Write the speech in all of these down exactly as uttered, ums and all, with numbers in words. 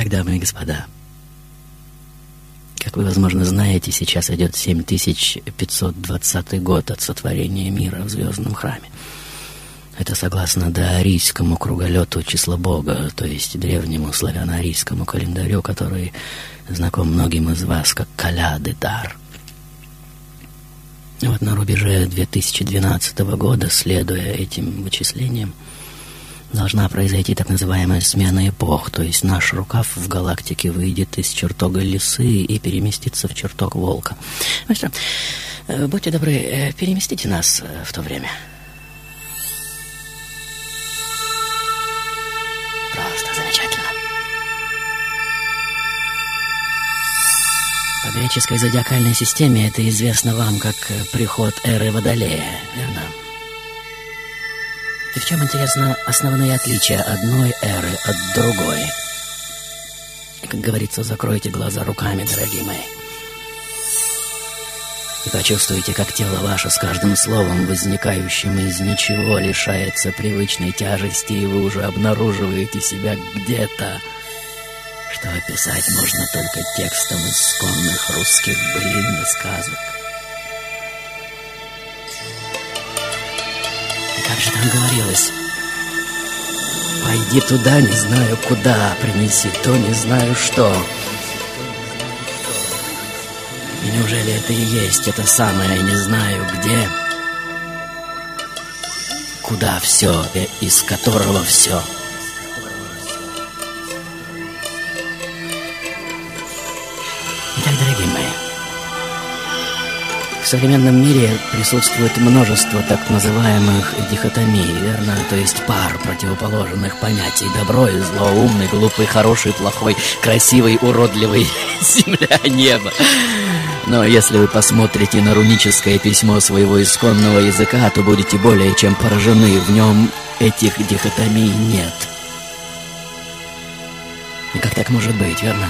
Итак, дамы и господа, как вы, возможно, знаете, сейчас идет семь тысяч пятьсот двадцатый год от сотворения мира в звездном храме. Это согласно доарийскому круголету числа Бога, то есть древнему славяно-арийскому календарю, который знаком многим из вас как Каляды-дар. И вот на рубеже две тысячи двенадцатого года, следуя этим вычислениям, должна произойти так называемая смена эпох, то есть наш рукав в галактике выйдет из чертога лисы и переместится в чертог волка. Ну что, будьте добры, переместите нас в то время. Просто замечательно. По греческой зодиакальной системе это известно вам как приход эры Водолея, верно? И в чем, интересно, основные отличия одной эры от другой? Как говорится, закройте глаза руками, дорогие мои. И почувствуйте, как тело ваше с каждым словом, возникающим из ничего, лишается привычной тяжести, и вы уже обнаруживаете себя где-то, что описать можно только текстом исконных русских былин и сказок. Как же там говорилось? Пойди туда, не знаю куда, принеси то, не знаю что. И неужели это и есть это самое не знаю где? Куда все, из которого все? Итак, дорогие мои, в современном мире присутствует множество так называемых дихотомий, верно? То есть пар противоположных понятий: добро и зло, умный, глупый, хороший, плохой, красивый, уродливый, земля, небо. Но если вы посмотрите на руническое письмо своего исконного языка, то будете более чем поражены. В нем этих дихотомий нет. И как так может быть, верно?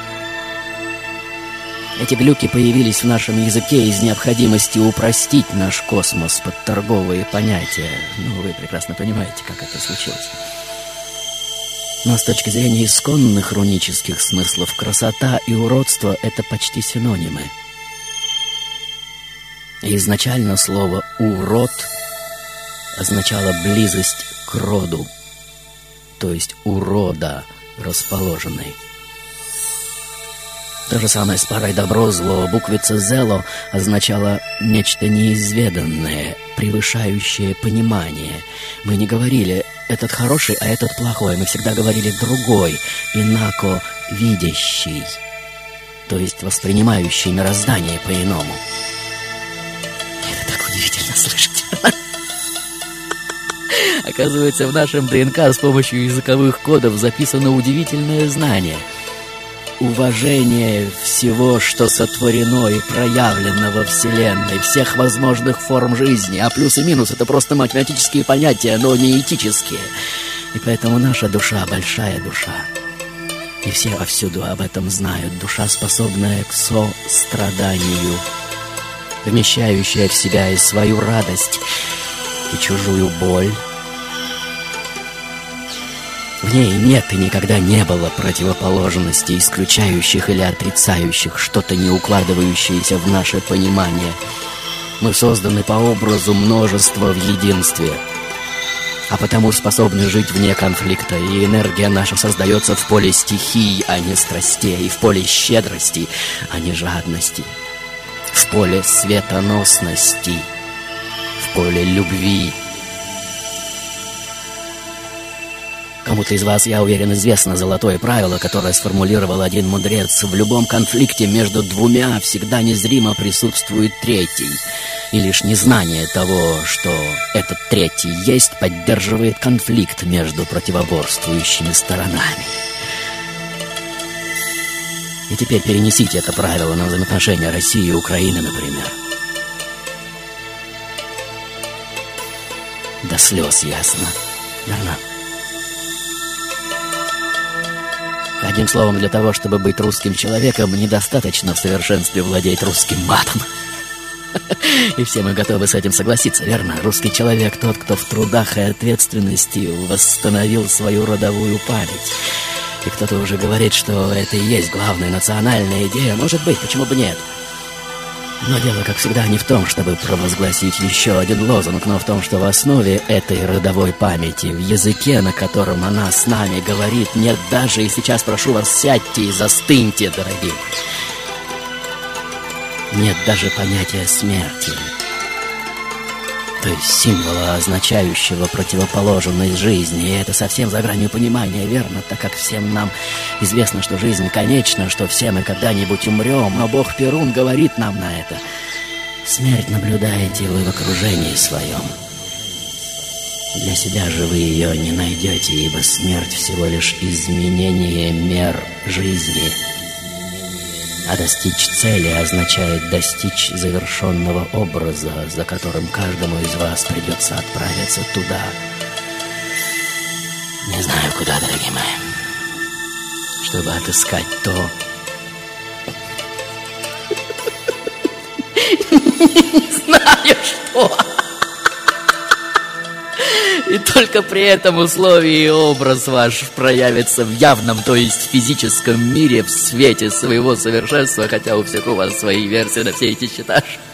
Эти глюки появились в нашем языке из необходимости упростить наш космос под торговые понятия. Ну, вы прекрасно понимаете, как это случилось. Но с точки зрения исконных рунических смыслов, красота и уродство — это почти синонимы. И изначально слово «урод» означало близость к роду, то есть урода расположенной. То же самое с парой «добро-зло». Буквица «зело» означала нечто неизведанное, превышающее понимание. Мы не говорили «этот хороший, а этот плохой». Мы всегда говорили «другой», «инако видящий», то есть воспринимающий мироздание по-иному. Это так удивительно слышать. Оказывается, в нашем ДНК с помощью языковых кодов записано удивительное знание — уважение всего, что сотворено и проявлено во Вселенной, всех возможных форм жизни. А плюс и минус — это просто математические понятия, но не этические. И поэтому наша душа — большая душа. И все повсюду об этом знают. Душа, способная к состраданию, вмещающая в себя и свою радость, и чужую боль. В ней нет и никогда не было противоположностей, исключающих или отрицающих что-то, не укладывающееся в наше понимание. Мы созданы по образу множества в единстве, а потому способны жить вне конфликта, и энергия наша создается в поле стихий, а не страстей, в поле щедрости, а не жадности, в поле светоносности, в поле любви. Кому-то из вас, я уверен, известно золотое правило, которое сформулировал один мудрец: в любом конфликте между двумя всегда незримо присутствует третий, и лишь незнание того, что этот третий есть, поддерживает конфликт между противоборствующими сторонами. И теперь перенесите это правило на взаимоотношения России и Украины, например. До слез ясно, верно? Одним словом, для того, чтобы быть русским человеком, недостаточно в совершенстве владеть русским матом. И все мы готовы с этим согласиться, верно? Русский человек тот, кто в трудах и ответственности восстановил свою родовую память. И кто-то уже говорит, что это и есть главная национальная идея. Может быть, почему бы нет? Но дело, как всегда, не в том, чтобы провозгласить еще один лозунг, но в том, что в основе этой родовой памяти, в языке, на котором она с нами говорит, нет даже, и сейчас прошу вас, сядьте и застыньте, дорогие, нет даже понятия смерти. То есть символа, означающего противоположность жизни. И это совсем за гранью понимания, верно? Так как всем нам известно, что жизнь конечна, что все мы когда-нибудь умрем. Но Бог Перун говорит нам на это: смерть наблюдаете вы в окружении своем. Для себя же вы ее не найдете, ибо смерть всего лишь изменение мер жизни. А достичь цели означает достичь завершенного образа, за которым каждому из вас придется отправиться туда. Не знаю куда, дорогие мои, чтобы отыскать то... Не знаю что... И только при этом условии образ ваш проявится в явном, то есть физическом мире, в свете своего совершенства, хотя у всех у вас свои версии на все эти счета.